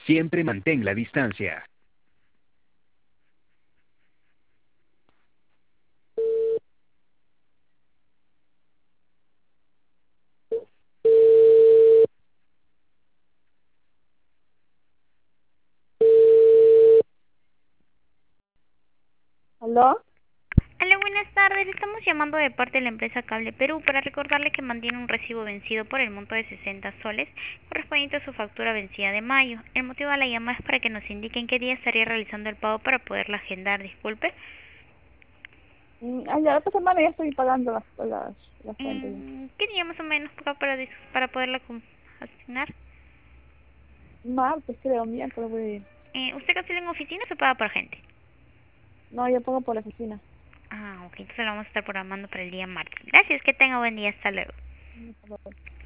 Siempre mantén la distancia. ¿Aló? Hola, buenas tardes. Le estamos llamando de parte de la empresa Cable Perú para recordarle que mantiene un recibo vencido por el monto de 60 soles correspondiente a su factura vencida de mayo. El motivo de la llamada es para que nos indique en qué día estaría realizando el pago para poderla agendar. Disculpe. Ya la otra semana ya estoy pagando las cuentas ya. ¿Qué día más o menos para poderla asignar? Martes creo, miércoles voy a ir. ¿Usted cancela en oficina o se paga por gente? No, yo pongo por la oficina. Ah, ok. Entonces lo vamos a estar programando para el día martes. Gracias. Que tenga buen día. Hasta luego. No, por favor.